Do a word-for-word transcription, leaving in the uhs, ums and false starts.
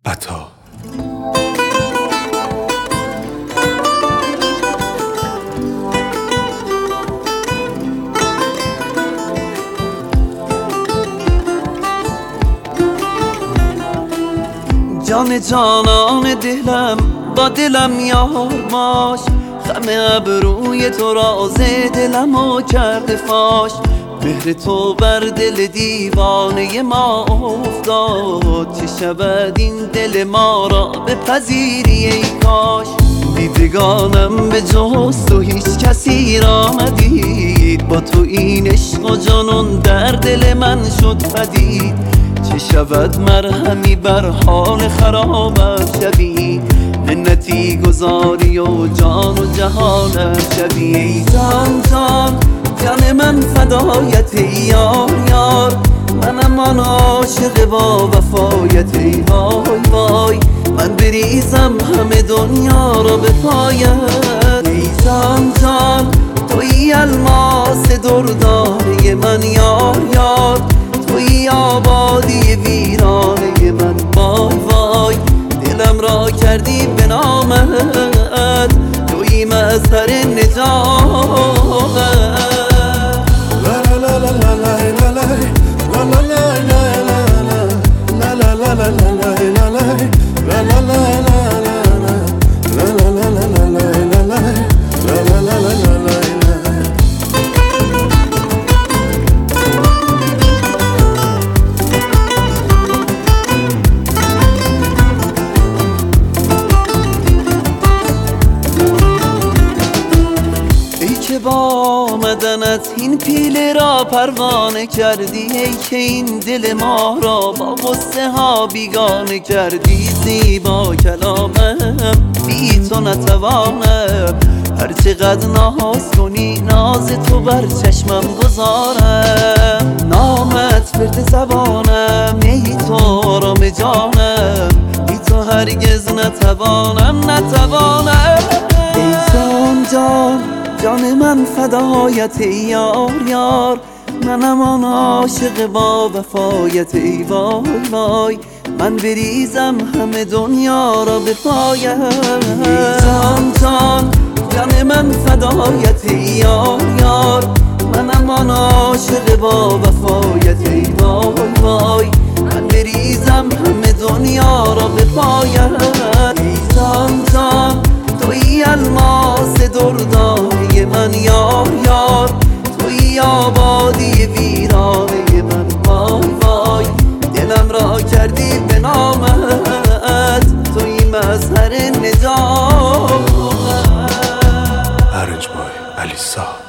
عطا. جان جانان دلم با دلم یار باش، خم ابروی تو راز دلمو کرده فاش. مهر تو بر دل دیوانه ما افتاد، چه شود این دل ما را بپذیری ای کاش. دیدگانم به جز تو هیچ کسی را ندید، با تو این عشق و جنون در دل من شد پدید. چه شود مرهمی بر حال خرابم شوی، منتی گذاری و جان و جهانم شوی. ای جان جان جان من فدایت یار یار، منم آن عاشق با وفایت. ای وای وای من بریزم همه دنیا را به پایت. ای جان جان توی الماس دردانه من یار یار، توی آبادی ویرانه من. وای وای دلم را کردی به نامت، توی مظهر نجات. با آمدنت این پیله را پروانه کردی، ای که این دل ما را با غصه ها بیگانه کردی. زیبا کلامم بی تو نتوانم، هر چقدر ناز کنی ناز تو بر چشمم گذارم. نامت فرد زبانم ای تو آرام جانم، بی تو هرگز نتوانم نتوانم. ای جان جان جان من فدایت یار یار، منم آن عاشق با وفایت. ای وای وای من بریزم همه دنیا را به پایت. ای جان جان جان من فدایت یار یار، منم آن عاشق با وفایت. ای وای وای من بریزم همه دنیا را به پایت. ای جان جان توی الماس دردانه من یار یار، توی آبادی ویرانه من. وای وای دلم را کردی به نامت، توی مظهر نجات. ارنج بای علی سا.